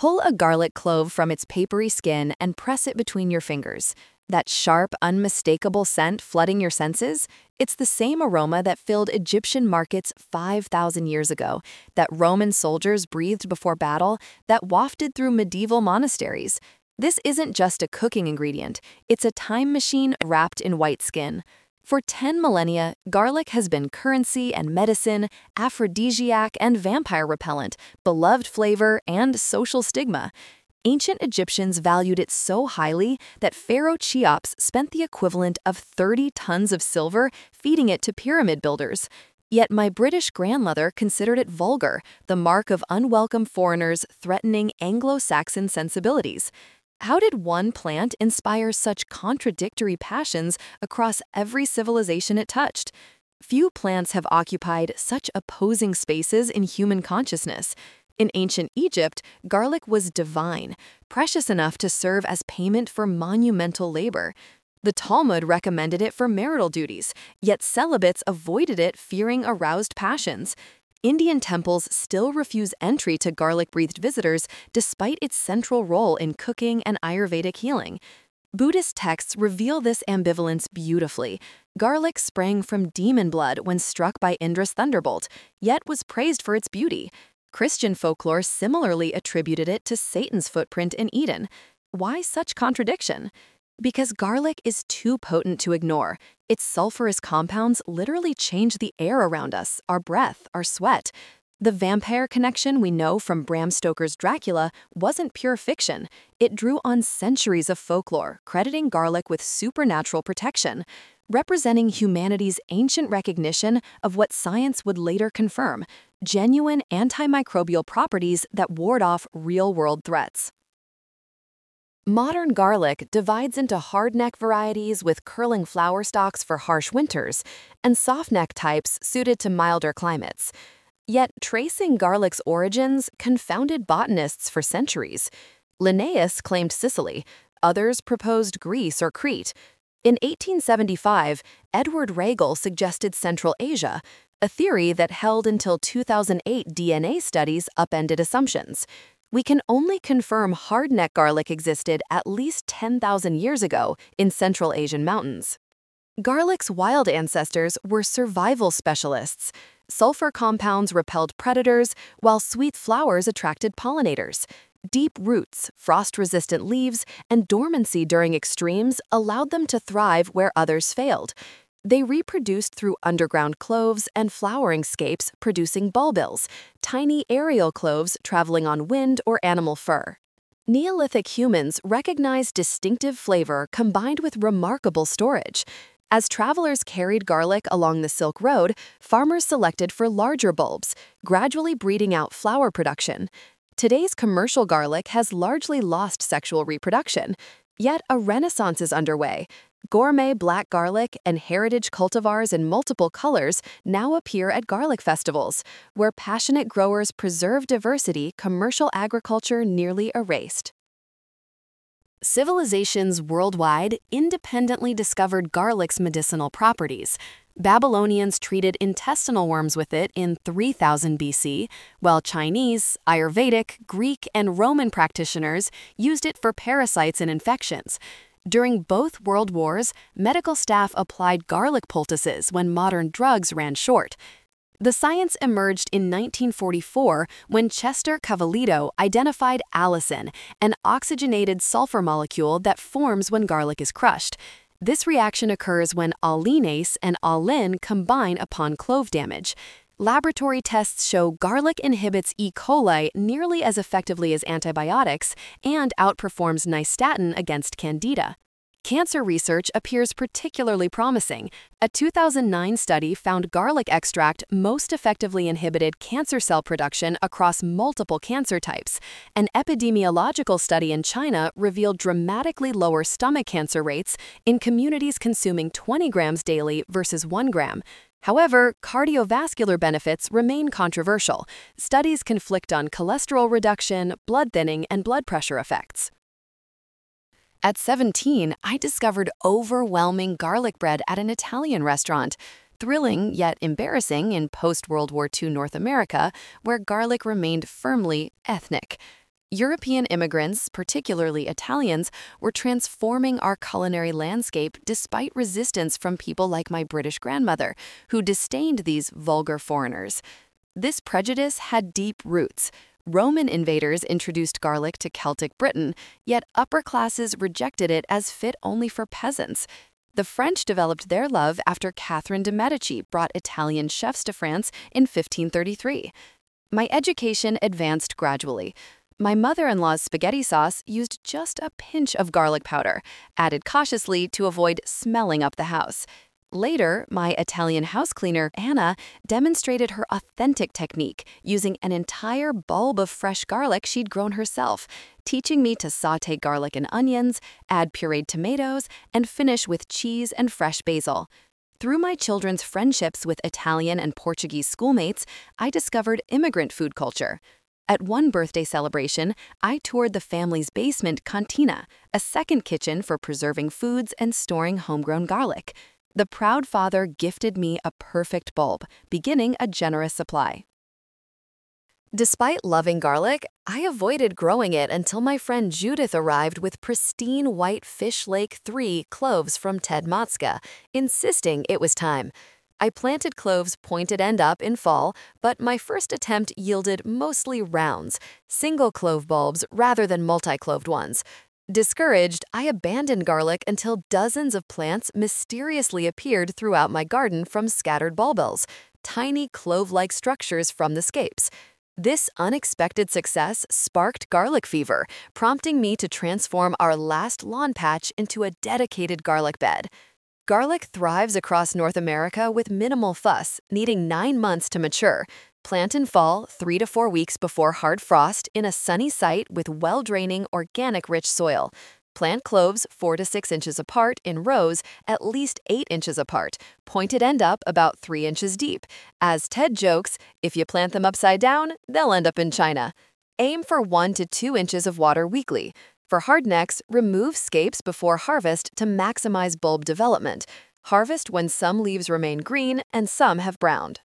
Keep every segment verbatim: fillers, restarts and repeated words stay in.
Pull a garlic clove from its papery skin and press it between your fingers. That sharp, unmistakable scent flooding your senses? It's the same aroma that filled Egyptian markets five thousand years ago, that Roman soldiers breathed before battle, that wafted through medieval monasteries. This isn't just a cooking ingredient, it's a time machine wrapped in white skin. For ten millennia, garlic has been currency and medicine, aphrodisiac and vampire repellent, beloved flavor, and social stigma. Ancient Egyptians valued it so highly that Pharaoh Cheops spent the equivalent of thirty tons of silver feeding it to pyramid builders. Yet my British grandmother considered it vulgar, the mark of unwelcome foreigners threatening Anglo-Saxon sensibilities. How did one plant inspire such contradictory passions across every civilization it touched? Few plants have occupied such opposing spaces in human consciousness. In ancient Egypt, garlic was divine, precious enough to serve as payment for monumental labor. The Talmud recommended it for marital duties, yet celibates avoided it fearing aroused passions. Indian temples still refuse entry to garlic-breathed visitors despite its central role in cooking and Ayurvedic healing. Buddhist texts reveal this ambivalence beautifully. Garlic sprang from demon blood when struck by Indra's thunderbolt, yet was praised for its beauty. Christian folklore similarly attributed it to Satan's footprint in Eden. Why such contradiction? Because garlic is too potent to ignore. Its sulfurous compounds literally change the air around us, our breath, our sweat. The vampire connection we know from Bram Stoker's Dracula wasn't pure fiction. It drew on centuries of folklore, crediting garlic with supernatural protection, representing humanity's ancient recognition of what science would later confirm: genuine antimicrobial properties that ward off real-world threats. Modern garlic divides into hardneck varieties with curling flower stalks for harsh winters and softneck types suited to milder climates. Yet tracing garlic's origins confounded botanists for centuries. Linnaeus claimed Sicily, others proposed Greece or Crete. In eighteen seventy-five, Edward Regal suggested Central Asia, a theory that held until two thousand eight D N A studies upended assumptions. We can only confirm hardneck garlic existed at least ten thousand years ago in Central Asian mountains. Garlic's wild ancestors were survival specialists. Sulfur compounds repelled predators, while sweet flowers attracted pollinators. Deep roots, frost-resistant leaves, and dormancy during extremes allowed them to thrive where others failed. They reproduced through underground cloves and flowering scapes, producing bulbils, tiny aerial cloves traveling on wind or animal fur. Neolithic humans recognized distinctive flavor combined with remarkable storage. As travelers carried garlic along the Silk Road, farmers selected for larger bulbs, gradually breeding out flower production. Today's commercial garlic has largely lost sexual reproduction, yet a renaissance is underway. Gourmet black garlic and heritage cultivars in multiple colors now appear at garlic festivals, where passionate growers preserve diversity commercial agriculture nearly erased. Civilizations worldwide independently discovered garlic's medicinal properties. Babylonians treated intestinal worms with it in three thousand B C, while Chinese, Ayurvedic, Greek, and Roman practitioners used it for parasites and infections. During both world wars, medical staff applied garlic poultices when modern drugs ran short. The science emerged in nineteen forty-four when Chester Cavallito identified allicin, an oxygenated sulfur molecule that forms when garlic is crushed. This reaction occurs when allinase and allin combine upon clove damage. Laboratory tests show garlic inhibits E. coli nearly as effectively as antibiotics and outperforms nystatin against candida. Cancer research appears particularly promising. A two thousand nine study found garlic extract most effectively inhibited cancer cell production across multiple cancer types. An epidemiological study in China revealed dramatically lower stomach cancer rates in communities consuming twenty grams daily versus one gram. However, cardiovascular benefits remain controversial. Studies conflict on cholesterol reduction, blood thinning, and blood pressure effects. At seventeen, I discovered overwhelming garlic bread at an Italian restaurant. Thrilling yet embarrassing in post-World War Two North America, where garlic remained firmly ethnic. European immigrants, particularly Italians, were transforming our culinary landscape despite resistance from people like my British grandmother, who disdained these vulgar foreigners. This prejudice had deep roots. Roman invaders introduced garlic to Celtic Britain, yet upper classes rejected it as fit only for peasants. The French developed their love after Catherine de' Medici brought Italian chefs to France in fifteen thirty-three. My education advanced gradually. My mother-in-law's spaghetti sauce used just a pinch of garlic powder, added cautiously to avoid smelling up the house. Later, my Italian house cleaner, Anna, demonstrated her authentic technique using an entire bulb of fresh garlic she'd grown herself, teaching me to sauté garlic and onions, add pureed tomatoes, and finish with cheese and fresh basil. Through my children's friendships with Italian and Portuguese schoolmates, I discovered immigrant food culture. At one birthday celebration, I toured the family's basement cantina, a second kitchen for preserving foods and storing homegrown garlic. The proud father gifted me a perfect bulb, beginning a generous supply. Despite loving garlic, I avoided growing it until my friend Judith arrived with pristine white Fish Lake three cloves from Ted Motska, insisting it was time. I planted cloves pointed end up in fall, but my first attempt yielded mostly rounds, single clove bulbs rather than multi-cloved ones. Discouraged, I abandoned garlic until dozens of plants mysteriously appeared throughout my garden from scattered bulbils, tiny clove-like structures from the scapes. This unexpected success sparked garlic fever, prompting me to transform our last lawn patch into a dedicated garlic bed. Garlic thrives across North America with minimal fuss, needing nine months to mature. Plant in fall, three to four weeks before hard frost, in a sunny site with well-draining, organic-rich soil. Plant cloves four to six inches apart in rows, at least eight inches apart, pointed end up about three inches deep. As Ted jokes, if you plant them upside down, they'll end up in China. Aim for one to two inches of water weekly. For hardnecks, remove scapes before harvest to maximize bulb development. Harvest when some leaves remain green and some have browned.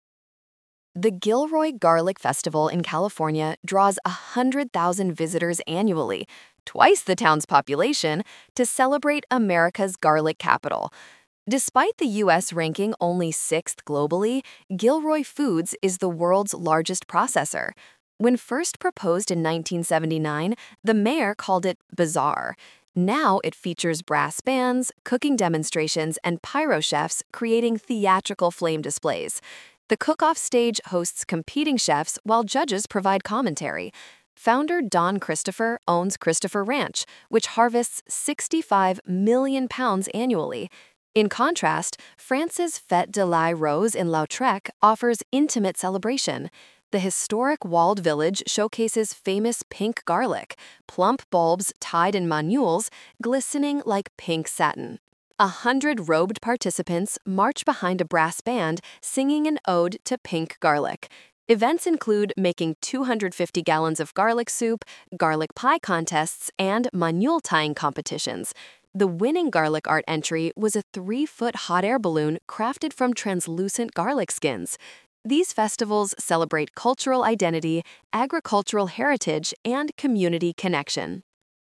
The Gilroy Garlic Festival in California draws one hundred thousand visitors annually, twice the town's population, to celebrate America's garlic capital. Despite the U S ranking only sixth globally, Gilroy Foods is the world's largest processor. When first proposed in nineteen seventy-nine, the mayor called it bizarre. Now it features brass bands, cooking demonstrations, and pyro chefs creating theatrical flame displays. The cook-off stage hosts competing chefs while judges provide commentary. Founder Don Christopher owns Christopher Ranch, which harvests sixty-five million pounds annually. In contrast, France's Fête de la Rose in Lautrec offers intimate celebration. The historic walled village showcases famous pink garlic, plump bulbs tied in manuals, glistening like pink satin. A hundred robed participants march behind a brass band singing an ode to pink garlic. Events include making two hundred fifty gallons of garlic soup, garlic pie contests, and manule tying competitions. The winning garlic art entry was a three-foot hot air balloon crafted from translucent garlic skins. These festivals celebrate cultural identity, agricultural heritage, and community connection.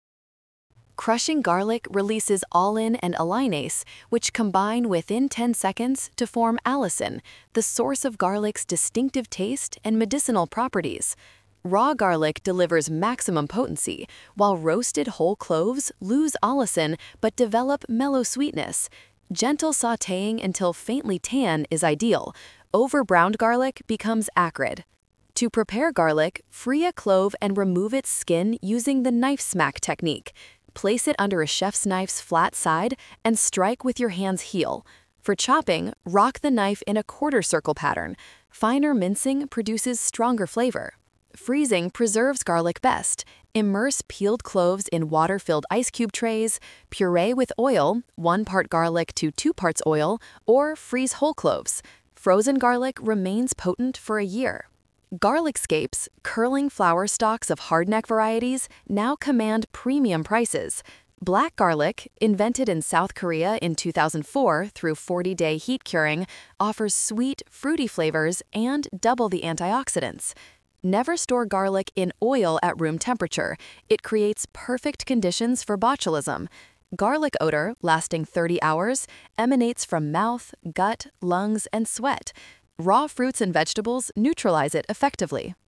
Crushing garlic releases allin and allinase, which combine within ten seconds to form allicin, the source of garlic's distinctive taste and medicinal properties. Raw garlic delivers maximum potency, while roasted whole cloves lose allicin but develop mellow sweetness. Gentle sautéing until faintly tan is ideal. Over-browned garlic becomes acrid. To prepare garlic, free a clove and remove its skin using the knife smack technique. Place it under a chef's knife's flat side and strike with your hand's heel. For chopping, rock the knife in a quarter circle pattern. Finer mincing produces stronger flavor. Freezing preserves garlic best. Immerse peeled cloves in water-filled ice cube trays, puree with oil, one part garlic to two parts oil, or freeze whole cloves. Frozen garlic remains potent for a year. Garlic scapes, curling flower stalks of hardneck varieties, now command premium prices. Black garlic, invented in South Korea in two thousand four through forty-day heat curing, offers sweet, fruity flavors and double the antioxidants. Never store garlic in oil at room temperature. It creates perfect conditions for botulism. Garlic odor, lasting thirty hours, emanates from mouth, gut, lungs, and sweat. Raw fruits and vegetables neutralize it effectively.